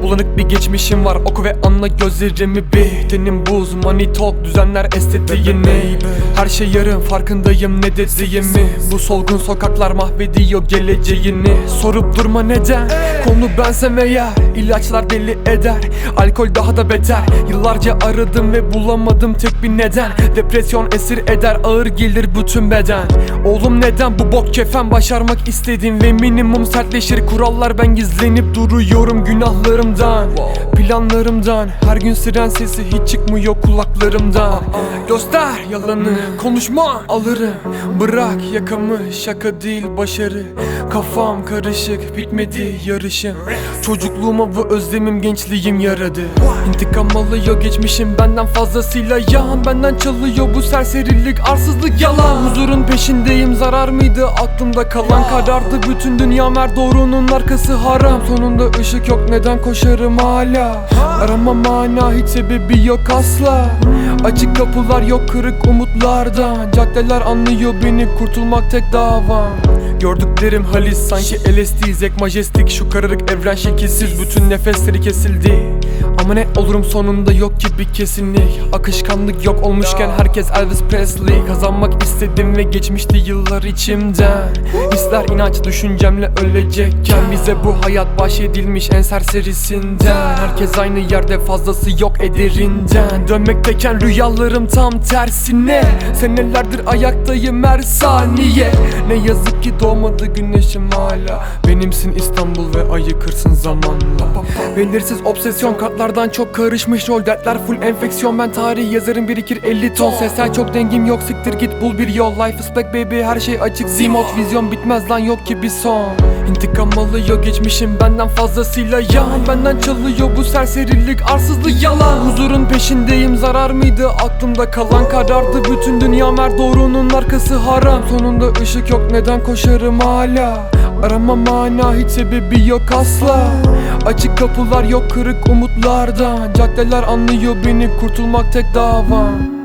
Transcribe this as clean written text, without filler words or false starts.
Bulanık bir geçmişim var, oku ve anla gözlerimi bir. Tenim buz, money talk, düzenler estetiğini. Her şey yarım, farkındayım ne dediğimi. Bu solgun sokaklar mahvediyor geleceğini. Sorup durma neden, konu bensem eğer. İlaçlar deli eder, alkol daha da beter. Yıllarca aradım ve bulamadım tek bir neden. Depresyon esir eder, ağır gelir bütün beden. Oğlum neden bu bok kefen, başarmak istedim ve minimum sertleşir kurallar. Ben gizlenip duruyorum günahlarımdan, planlarımdan. Her gün siren sesi hiç çıkmıyor kulaklarımdan. Göster yalanı, konuşma alırım. Bırak yakamı, şaka değil başarı. Kafam karışık, bitmedi yarışım. Çocukluğuma bu özlemim, gençliğim yaradı. İntikam alıyor geçmişim, benden fazlasıyla yalan. Benden çalıyor bu serserilik, arsızlık, yalan. Huzurun peşindeyim, zarar mıydı aklımda kalan? Karardı bütün dünyam, her doğrunun arkası haram. Sonunda ışık yok, neden koşarım hala? Arama mana, hiç sebebi yok asla. Açık kapılar yok, kırık umutlardan. Caddeler anlıyor beni, kurtulmak tek davam. Gördüklerim halis, sanki LSD, zek majestik. Şu kararık evren şekilsiz, bütün nefesleri kesildi. Ama ne olurum sonunda, yok ki bir kesinlik. Akışkanlık yok olmuşken herkes Elvis Presley. Kazanmak istedim ve geçmişti yıllar içimden. Hisler inanç düşüncemle ölecekken. Bize bu hayat bahşedilmiş en serserisinden. Herkes aynı yerde, fazlası yok ederinden. Dönmekteyken rüyalarım tam tersine. Senelerdir ayaktayım her saniye. Ne yazık ki doğmadı güneşim hala. Benimsin İstanbul ve ayı kırsın zamanla. Belirsiz obsesyon, kartlardan çok karışmış rol. Dertler full enfeksiyon, ben tarih yazarım, birikir 50 ton. Sesler çok, dengim yok, siktir git bul bir yol. Life is black baby, her şey açık Z-Mode. Vizyon bitmez lan, yok ki bir son. İntikam alıyor geçmişim, benden fazlasıyla yalan. Benden çalıyor bu serserilik, arsızlık, yalan. Huzurun peşindeyim, zarar mıydı aklımda kalan? Karardı bütün dünyam, her doğrunun arkası haram. Sonunda ışık yok, neden koşarım hala? Arama mana, hiç sebebi yok asla. Açık kapılar yok, kırık umutlardan. Caddeler anlıyor beni, kurtulmak tek davam.